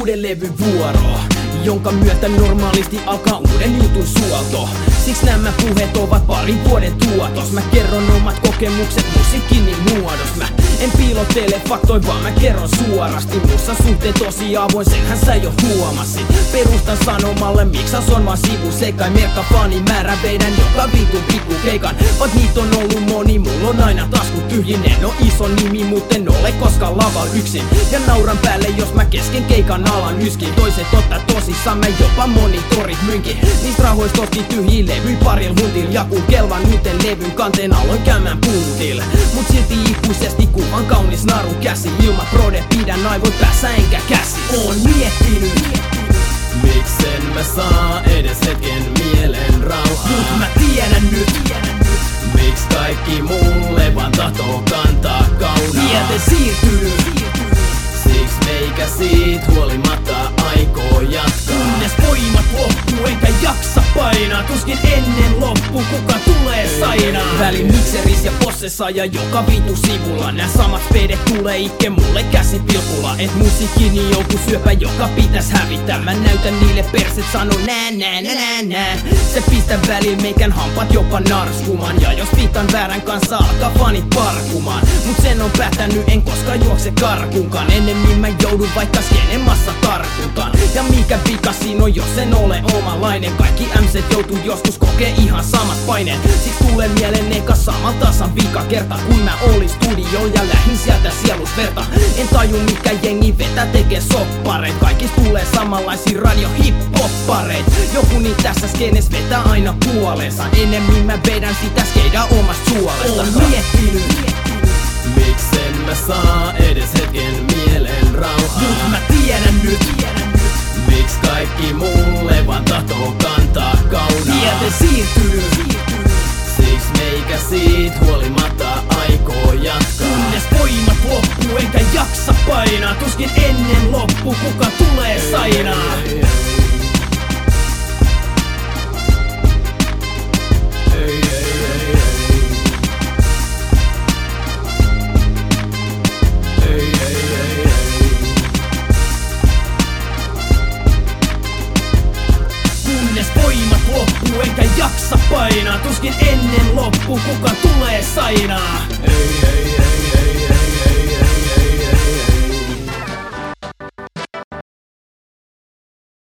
uuden levyn vuoro, jonka myötä normaalisti alkaa uuden jutun suolto. Siksi nämä puheet ovat parin vuoden tuotos. Mä kerron omat kokemukset musiikkini muodos. Mä en piilottele faktoin, vaan mä kerron suorasti. Mussa suhteen tosi avoin, senhän sä jo huomasit. Perustan sanomalle, miksas on vaan sivuseikkain. Merkka fanimäärä veidän joka vitun pikkukeikan. Vaat niitä on ollut moni, mulla on aina tasku tyhjinen. On iso nimi, mutten ole koskaan laval yksin. Ja nauran päälle, jos mä kesken keikan alan yskin. Toiset ottaa tosissaan, mä jopa monitorit myynkin. Niistä rahoista osti tyhjiä levy paril huntil. Ja kun kelvan nyten levyn kanteen aloin käymään puntil. Mut silti ikuisesti kuvan kaunis naru käsi. Ilman prode pidän aivot päässä enkä käsi. Oon miettinyt, miksen mä saa edes hetken mielen rauhaa. mut mä tiedän nyt, Miks kaikki mulle vaan tahtoo kantaa kaunaa. Tieten siirtynyt, Siks meikä siitä huolimatta aikoo jatkaa. kunnes voimat loppuu enkä jaksa painaa. Tuskin ennen loppu kuka tulee sainaa. Välin mikseris ja possessa ja joka vitu sivulla. Nää samat pedet tulee ikke mulle käsipilkulla. Et musiikkini joku syöpä joka pitäis hävittää. Mä näytän niille perset sano nää. Se pistä välillä meikän hampat jopa narskumaan. Ja jos viitan väärän kanssa alkaa fanit parkumaan. Mut sen on päättänyt en koskaan juokse karkuunkaan. Ennemmin mä joudun vaikka skenen massa tarkuntaan. Ja mikä vika siinä on jos en ole omalainen. Kaikki ämset joutuu joskus kokee ihan samat paineet. Siksi tulee mieleen eka saman tasan vika kerta. Kun mä olin studio ja lähin sieltä sielusverta. En taju mikä jengi vetä tekee soppareit. Kaikis tulee samanlaisia radio hip-hoppareit. Joku niin tässä skenes vetää aina puoleensa. Ennemmin mä vedän sitä skeidää omasta suolesta. Oon miettinyt, Miksen mä saa edes hetken mielen rauhaa. mut mä tiedän nyt, Miks kaikki mulle vaan tahtoo kantaa kaunaa. tieten siirtynyt, Siks meikä siitä huolimatta aikoo jatkaa. kunnes voimat loppuu enkä jaksa painaa. Tuskin ennen loppu kuka tulee sainaa. Kunnes voimat loppuu enkä jaksa painaa. Tuskin ennen loppu kuka tulee sainaa. Ei